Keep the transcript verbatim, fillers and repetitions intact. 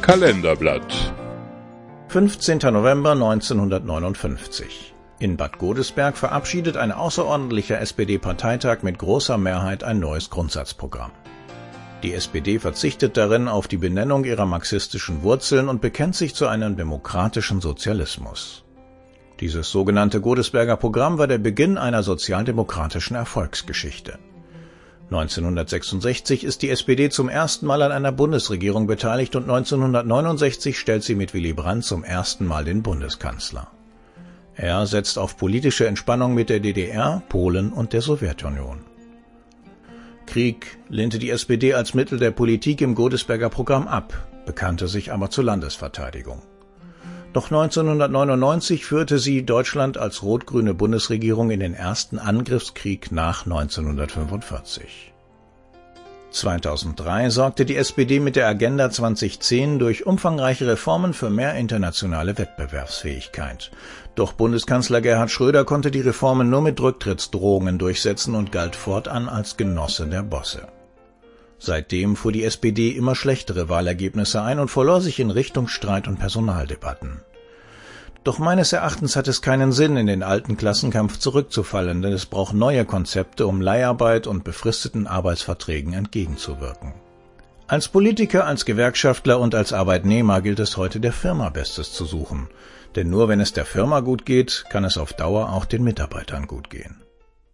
Kalenderblatt. fünfzehnter November neunzehnhundertneunundfünfzig. In Bad Godesberg verabschiedet ein außerordentlicher S P D-Parteitag mit großer Mehrheit ein neues Grundsatzprogramm. Die S P D verzichtet darin auf die Benennung ihrer marxistischen Wurzeln und bekennt sich zu einem demokratischen Sozialismus. Dieses sogenannte Godesberger Programm war der Beginn einer sozialdemokratischen Erfolgsgeschichte. neunzehnhundertsechsundsechzig ist die S P D zum ersten Mal an einer Bundesregierung beteiligt und neunzehnhundertneunundsechzig stellt sie mit Willy Brandt zum ersten Mal den Bundeskanzler. Er setzt auf politische Entspannung mit der D D R, Polen und der Sowjetunion. Krieg lehnte die S P D als Mittel der Politik im Godesberger Programm ab, bekannte sich aber zur Landesverteidigung. Doch neunzehnhundertneunundneunzig führte sie Deutschland als rot-grüne Bundesregierung in den ersten Angriffskrieg nach neunzehnhundertfünfundvierzig. zweitausenddrei sorgte die S P D mit der Agenda zweitausendzehn durch umfangreiche Reformen für mehr internationale Wettbewerbsfähigkeit. Doch Bundeskanzler Gerhard Schröder konnte die Reformen nur mit Rücktrittsdrohungen durchsetzen und galt fortan als Genosse der Bosse. Seitdem fuhr die S P D immer schlechtere Wahlergebnisse ein und verlor sich in Richtungsstreit und Personaldebatten. Doch meines Erachtens hat es keinen Sinn, in den alten Klassenkampf zurückzufallen, denn es braucht neue Konzepte, um Leiharbeit und befristeten Arbeitsverträgen entgegenzuwirken. Als Politiker, als Gewerkschaftler und als Arbeitnehmer gilt es heute, der Firma Bestes zu suchen. Denn nur wenn es der Firma gut geht, kann es auf Dauer auch den Mitarbeitern gut gehen.